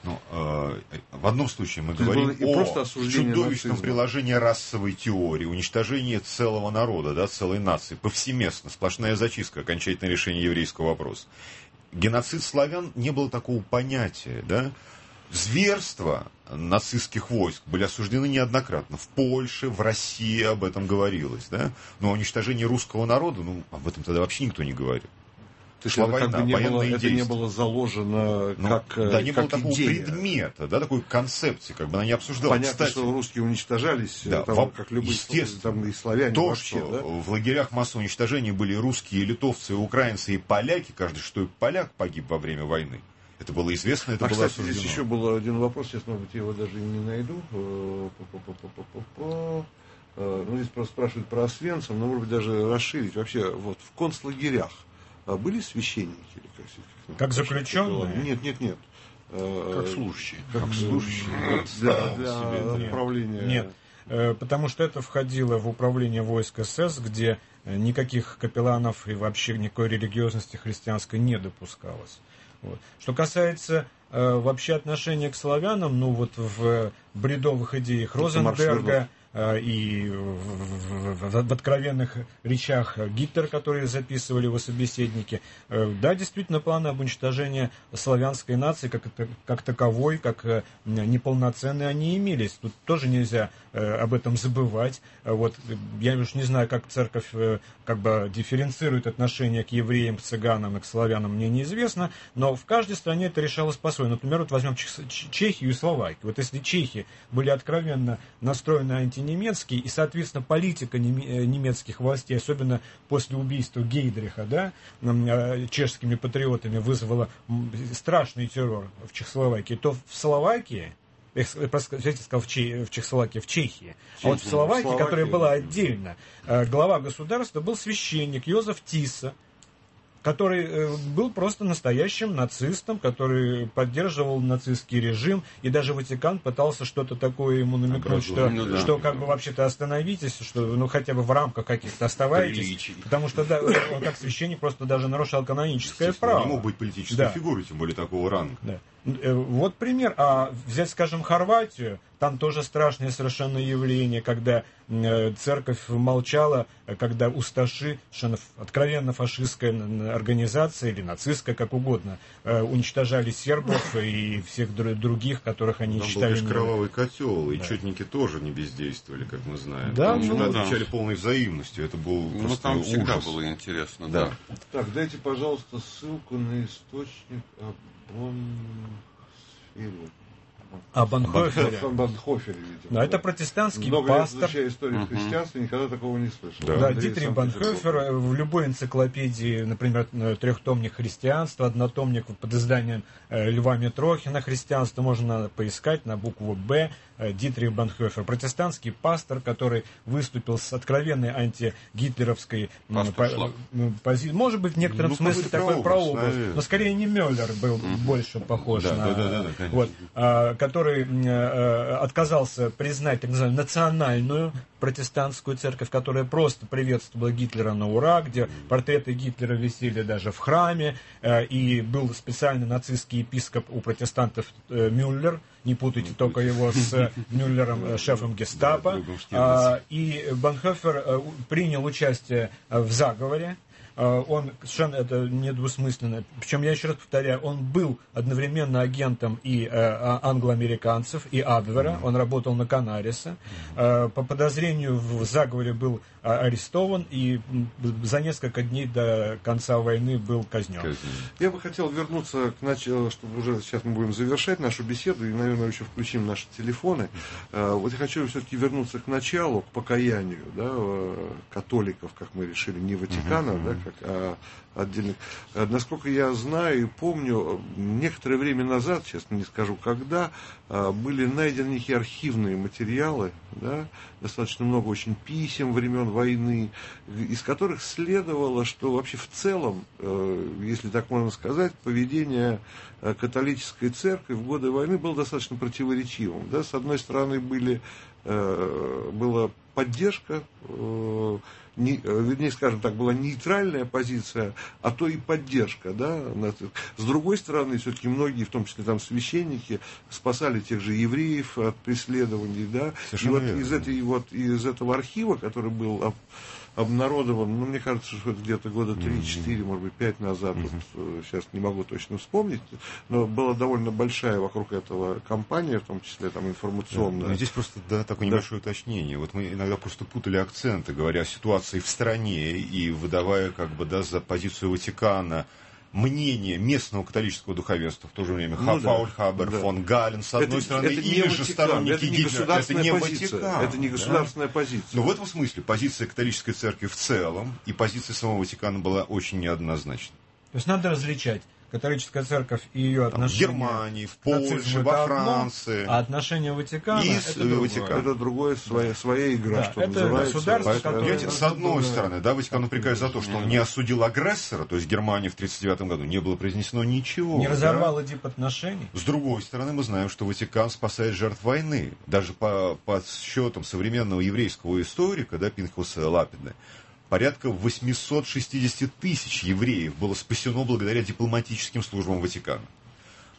в одном случае мы говорим о чудовищном приложении расовой теории, уничтожении целого народа, целой нации, повсеместно, сплошная зачистка, окончательное решение еврейского вопроса. Геноцид славян, не было такого понятия, Зверства нацистских войск были осуждены неоднократно. В Польше, в России об этом говорилось, Но уничтожение русского народа, об этом тогда вообще никто не говорил. Шла война, это не было заложено как не было как такого идея. Предмета, такой концепции, она не обсуждалась. Понятно, что русские уничтожались, как любые и славяне. То, что в лагерях массового уничтожения были русские, и литовцы, и украинцы, и поляки, каждый шестой поляк погиб во время войны. Это было известно, это было осуждено. Здесь еще был один вопрос, сейчас, может быть, я его даже не найду. Здесь просто спрашивают про Освенцим, но, может быть, даже расширить. Вообще, в концлагерях были священники? Как заключенные? Нет. Как служащие. Для отправления. Нет. Потому что это входило в управление войск СС, где никаких капелланов и вообще никакой религиозности христианской не допускалось. Что касается вообще отношения к славянам, в бредовых идеях Розенберга, и в откровенных речах Гитлера, которые записывали его собеседники. Да, действительно, планы об уничтожении славянской нации как таковой, как неполноценной, они имелись. Тут тоже нельзя об этом забывать. Вот, я уж не знаю, как церковь как бы дифференцирует отношение к евреям, к цыганам и к славянам, мне неизвестно, но в каждой стране это решалось по-своему. Например, вот возьмем Чехию и Словакию. Вот если чехи были откровенно настроены антинемецкие, и, соответственно, политика немецких властей, особенно после убийства Гейдриха, да, чешскими патриотами, вызвала страшный террор в Чехословакии, то в Словакии, я сказал в Чехословакии, в Чехии. А вот в Словакии, которая была отдельно, глава государства был священник Йозеф Тиса, который был просто настоящим нацистом, который поддерживал нацистский режим, и даже Ватикан пытался что-то такое ему намекнуть, что как бы вообще-то остановитесь, что ну хотя бы в рамках каких-то оставайтесь, потому что да, он как священник просто даже нарушал каноническое право. Не мог быть политической фигурой, тем более такого ранга. Да. Вот пример. А взять, скажем, Хорватию, там тоже страшное совершенно явление, когда церковь молчала, когда усташи, откровенно фашистская организация или нацистская, как угодно, уничтожали сербов и всех других, которых они там считали... Там был, кровавый котел, и четники тоже не бездействовали, как мы знаем. Да, отвечали полной взаимностью, это был просто там всегда ужас. было интересно, да. Так, дайте, пожалуйста, ссылку на источник о Бонхофере. Видимо. Это протестантский много пастор. Много лет изучая историю христианства, никогда такого не слышал. Да, Дитрих Бонхофер в любой энциклопедии, например, трехтомник христианства, однотомник под изданием Льва Митрохина христианство, можно поискать на букву «Б». Дитрих Бонхофер, протестантский пастор, который выступил с откровенной антигитлеровской позицией. Может быть, в некотором смысле такой прообраз, но скорее не Мюллер был больше похож на... Вот, который отказался признать так называемую национальную протестантскую церковь, которая просто приветствовала Гитлера на ура, где портреты Гитлера висели даже в храме, и был специальный нацистский епископ у протестантов Мюллер, не путайте только его с Мюллером, шефом гестапо, и Бонхофер принял участие в заговоре. Он совершенно это недвусмысленно. Причем, я еще раз повторяю, он был одновременно агентом и англо-американцев, и Абвера. Он работал на Канарисе. По подозрению в заговоре был арестован и за несколько дней до конца войны был казнен. Я бы хотел вернуться к началу, чтобы уже сейчас мы будем завершать нашу беседу, и, наверное, еще включим наши телефоны. Вот я хочу все-таки вернуться к началу, к покаянию, да, католиков, как мы решили, не Ватикана, да, как отдельных. Насколько я знаю и помню, некоторое время назад, честно не скажу когда, были найдены некие архивные материалы, да, достаточно много очень писем времен войны, из которых следовало, что вообще в целом, если так можно сказать, поведение католической церкви в годы войны было достаточно противоречивым. Да? С одной стороны, была поддержка, вернее, скажем так, была нейтральная позиция, а то и поддержка. Да? С другой стороны, все-таки многие, в том числе там священники, спасали тех же евреев от преследований. Да? И вот из этого архива, который был обнародован, ну, мне кажется, что это где-то года 3-4, может быть, 5 назад, вот, сейчас не могу точно вспомнить, но была довольно большая вокруг этого кампания, в том числе там информационная. Да, здесь просто такое небольшое уточнение. Вот мы иногда просто путали акценты, говоря о ситуации в стране и выдавая как бы, да, за позицию Ватикана мнение местного католического духовенства, в то же время Пауль Хабер, фон Гален, с одной стороны, или же сторонники Гитлера. Это не Ватикан. Это не государственная позиция. Но в этом смысле позиция католической церкви в целом и позиция самого Ватикана была очень неоднозначна. То есть надо различать католическая церковь и ее отношения в Германии, в Польше, во Франции. А отношения Ватикана это другое, своя игра, да, что это называется. С одной стороны, да, Ватикан упрекает за то, что он не осудил агрессора, то есть Германии в 1939 году не было произнесено ничего. Не разорвал дипотношений. С другой стороны, мы знаем, что Ватикан спасает жертв войны. Даже по подсчетам современного еврейского историка, да, Пинхоса Лапида, порядка 860 тысяч евреев было спасено благодаря дипломатическим службам Ватикана.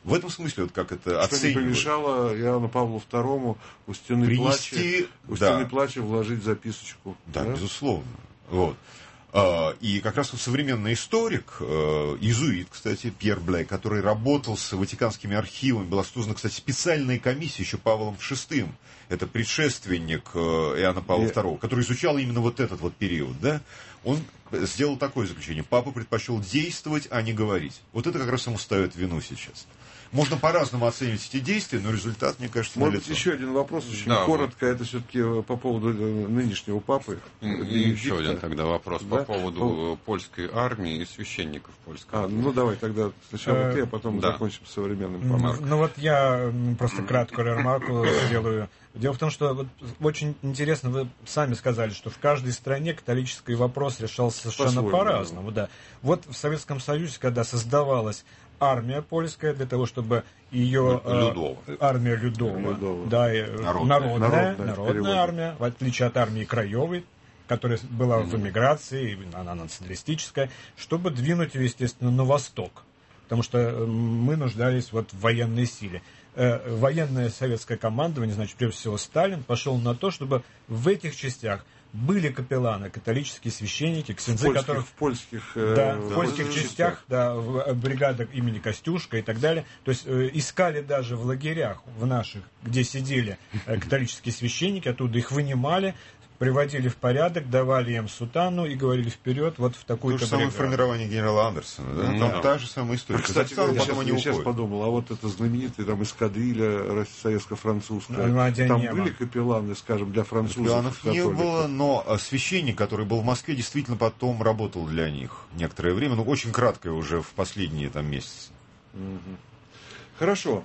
В этом смысле, вот как это Что не оценивают. помешало Иоанну Павлу II у стены Принести, плача вложить записочку. Да, безусловно. Вот. И как раз вот современный историк, иезуит, кстати, Пьер Блей, который работал с Ватиканскими архивами, была создана, кстати, специальная комиссия еще Павлом VI, это предшественник Иоанна Павла II, который изучал именно вот этот вот период, да, он сделал такое заключение: папа предпочел действовать, а не говорить. Вот это как раз ему ставят вину сейчас. Можно по-разному оценивать эти действия, но результат, мне кажется, Может быть, налицо. еще один вопрос, очень коротко, это все-таки по поводу нынешнего папы. И еще один тогда вопрос Да? по поводу польской армии и священников польской армии. Ну давай тогда сначала ты, а потом закончим с современным папой. Ну вот я просто краткую ремарку сделаю. Дело в том, что вот очень интересно, вы сами сказали, что в каждой стране католический вопрос решался совершенно по-разному. Да. Вот в Советском Союзе, когда создавалась армия польская, для того, чтобы ее армия Людова. Да, народная армия, в отличие от армии Краевой, которая была в эмиграции, она националистическая, чтобы двинуть ее, естественно, на восток. Потому что мы нуждались вот в военной силе. Военное советское командование, значит, прежде всего Сталин, пошел на то, чтобы в этих частях были капелланы, католические священники, ксензы, которых в польских частях, да, в бригадах имени Костюшка и так далее. То есть искали даже в лагерях, в наших, где сидели католические священники, оттуда их вынимали, приводили в порядок, давали им сутану и говорили вперед вот в такую-то То же самое бригаду. формирование генерала Андерсона, да? Там та же самая история. Кстати, я сейчас подумал, а вот это знаменитая там эскадрилья советско-французская, там были капелланы, скажем, для французов? Капелланов не было, но священник, который был в Москве, действительно потом работал для них некоторое время, но очень краткое уже в последние там месяцы. Хорошо.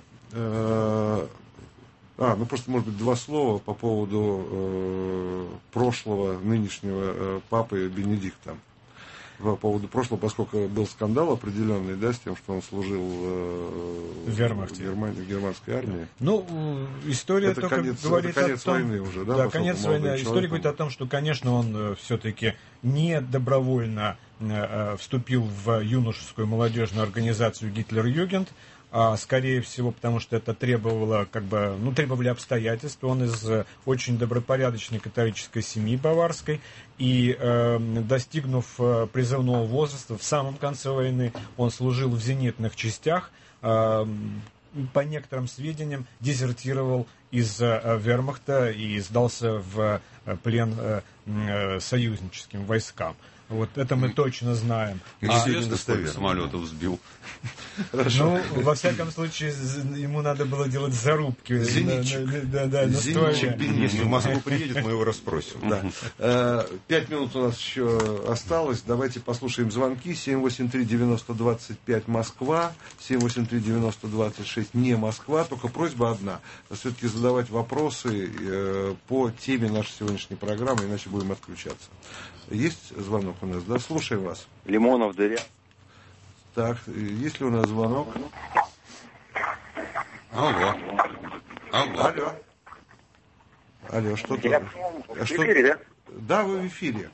Ну просто, может быть, два слова по поводу прошлого, нынешнего папы Бенедикта. По поводу прошлого, поскольку был скандал определенный, да, с тем, что он служил в германской армии. Ну, история это только говорит конец о том, войны уже, да? Да, конец войны. История говорит о том, что, конечно, он все-таки не добровольно вступил в юношескую молодежную организацию Гитлер-Югенд, а скорее всего, потому что это требовали обстоятельства. Он из очень добропорядочной католической семьи баварской, и достигнув призывного возраста, в самом конце войны он служил в зенитных частях, по некоторым сведениям дезертировал из вермахта и сдался в плен союзническим войскам. Вот это мы точно знаем. Известно, сколько самолетов сбил. Ну, во всяком случае, ему надо было делать зарубки. Зенитчик. Если в Москву приедет, мы его расспросим. 5 минут у нас еще осталось. Давайте послушаем звонки. 783-90-25 Москва, 783-90-26 не Москва. Только просьба одна. Все-таки задавать вопросы по теме нашей сегодняшней программы, иначе будем отключаться. Есть звонок у нас, да? Слушаем вас. Лимонов, Дыря. Так, есть ли у нас звонок? Алло. Алло, что-то... В эфире, да? Да, вы в эфире.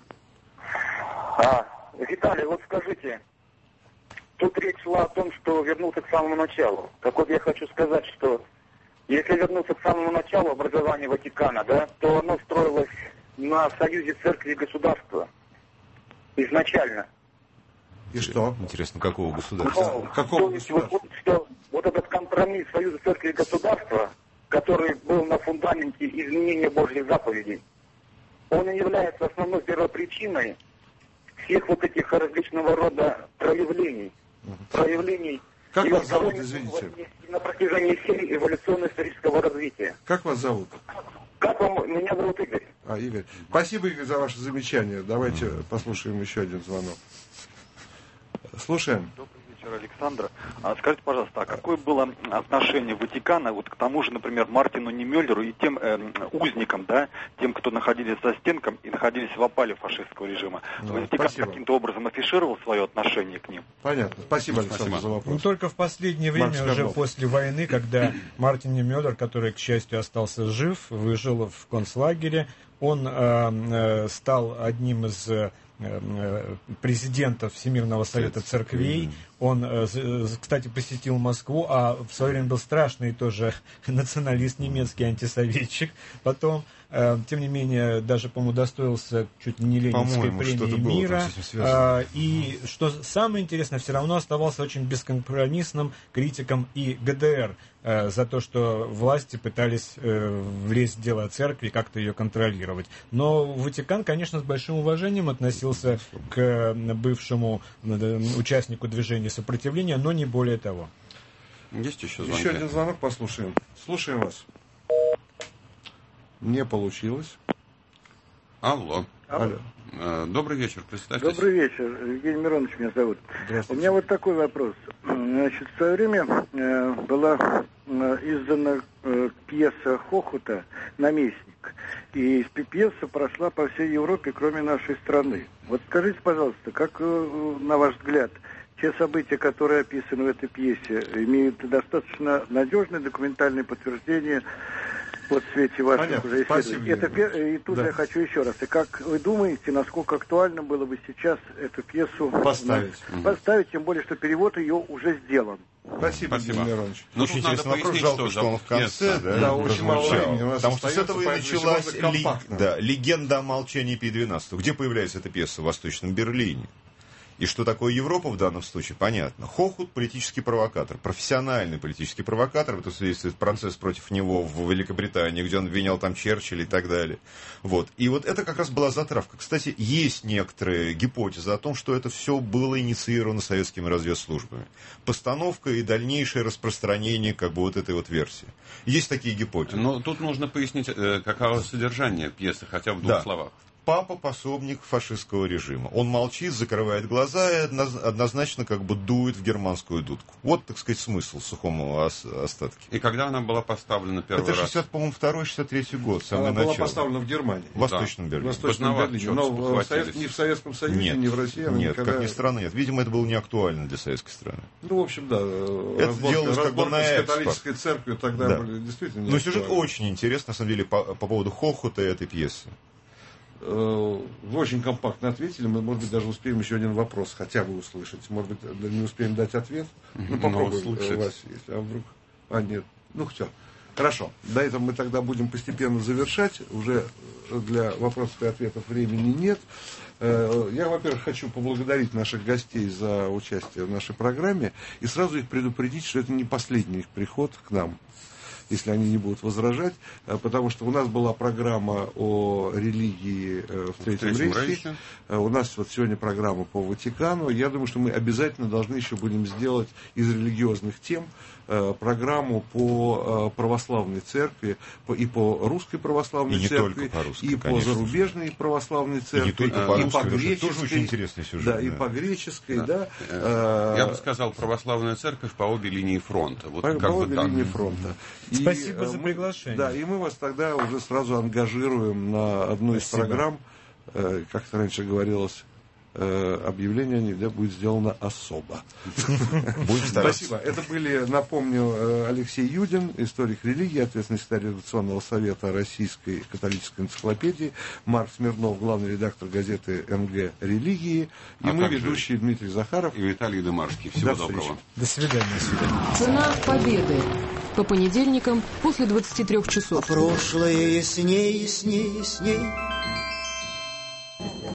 Виталий, вот скажите, тут речь шла о том, что вернуться к самому началу. Так вот я хочу сказать, что если вернуться к самому началу образования Ватикана, да, то оно строилось на союзе церкви и государства изначально. И что? Интересно, какого государства? Какого государства? Вот этот компромисс союза церкви и государства, который был на фундаменте изменения Божьих заповедей, он и является основной первопричиной всех вот этих различного рода проявлений. Как вас зовут, извините? На протяжении всей эволюционно-исторического развития. Как вас зовут? Как вам? Меня зовут Игорь. Игорь. Спасибо, Игорь, за ваше замечание. Давайте послушаем еще один звонок. Слушаем. Добрый вечер, Александр. Скажите, пожалуйста, а какое было отношение Ватикана вот к тому же, например, Мартину Немёллеру и тем узникам, да, тем, кто находились за стенком и находились в опале фашистского режима? Ватикан каким-то образом афишировал свое отношение к ним? Понятно. Спасибо, Александр, за вопрос. Ну, только в последнее время, уже после войны, когда Мартин Немёллер, который, к счастью, остался жив, выжил в концлагере, он стал одним из президентов Всемирного совета церквей. Он, кстати, посетил Москву, а в свое время был страшный тоже националист немецкий, антисоветчик. Потом, тем не менее, даже, по-моему, удостоился чуть ли не Ленинской премии мира. И что самое интересное, все равно оставался очень бескомпромиссным критиком и ГДР за то, что власти пытались влезть в дело церкви и как-то ее контролировать. Но Ватикан, конечно, с большим уважением относился к бывшему участнику движения сопротивления, но не более того. Есть еще звонки? Еще один звонок послушаем. Слушаем вас. Не получилось. Алло. Алло. Добрый вечер, представьтесь. Добрый вечер, Евгений Миронович меня зовут. У меня вот такой вопрос. Значит, в свое время была издана пьеса Хохута «Наместник». И пьеса прошла по всей Европе, кроме нашей страны. Вот скажите, пожалуйста, как, на ваш взгляд, те события, которые описаны в этой пьесе, имеют достаточно надежное документальное подтверждение вот в свете ваших уже исследований? И тут я хочу еще раз. И как вы думаете, насколько актуально было бы сейчас эту пьесу поставить, тем более, что перевод ее уже сделан? Спасибо, Евгений Миронович. Очень интересный вопрос. Жалко, что он в конце прозвучал. Потому что с этого и началась легенда о молчании Пи-12. Где появляется эта пьеса? В Восточном Берлине. И что такое Европа в данном случае, понятно. Хохут – политический провокатор, профессиональный политический провокатор. Это свидетельствует процесс против него в Великобритании, где он обвинял там Черчилля и так далее. Вот. И вот это как раз была затравка. Кстати, есть некоторые гипотезы о том, что это все было инициировано советскими разведслужбами. Постановка и дальнейшее распространение как бы вот этой вот версии. Есть такие гипотезы. Но тут нужно пояснить, каково содержание пьесы, хотя бы в двух словах. Папа пособник фашистского режима. Он молчит, закрывает глаза и однозначно как бы дует в германскую дудку. Вот, так сказать, смысл в сухом остатке. И когда она была поставлена первый раз? Это 62-63 год, самое начало. Она была поставлена в Германии. В Восточном Берлине. В Восточном Берлине. Но ни в Советском Союзе, ни в России. Нет, как ни странно, нет. Видимо, это было не актуально для советской страны. Ну, в общем, да. Это делалось как бы на экспорт. С католической церковью тогда были действительно не Но сюжет очень интересный, на самом деле, по поводу Хохута и этой пьесы. Вы очень компактно ответили. Мы, может быть, даже успеем еще один вопрос хотя бы услышать. Может быть, не успеем дать ответ. Ну, попробуем, Вася, если. А вдруг... нет. Ну, все. Хорошо. До этого мы тогда будем постепенно завершать. Уже для вопросов и ответов времени нет. Я, во-первых, хочу поблагодарить наших гостей за участие в нашей программе. И сразу их предупредить, что это не последний их приход к нам, если они не будут возражать, потому что у нас была программа о религии в Третьем Рейхе. У нас вот сегодня программа по Ватикану. Я думаю, что мы обязательно должны еще будем сделать из религиозных тем программу по православной церкви, и по русской православной церкви, и по зарубежной православной церкви, и по греческой. Тоже очень интересный сюжет. Да, и по греческой, да. Я бы сказал, православная церковь по обе линии фронта. Вот по обе линии фронта. Спасибо за приглашение. Да, и мы вас тогда уже сразу ангажируем на одну из программ, как-то раньше говорилось, объявление о ней будет сделано особо. Спасибо. Это были, напомню, Алексей Юдин, историк религии, ответственный секретарь редакционного совета Российской католической энциклопедии, Марк Смирнов, главный редактор газеты МГ «Религии», и мы, ведущие Дмитрий Захаров и Виталий Демарский. Всего доброго. До свидания. Цена победы. По понедельникам после 23 часов. Прошлое ясней, ясней, ясней.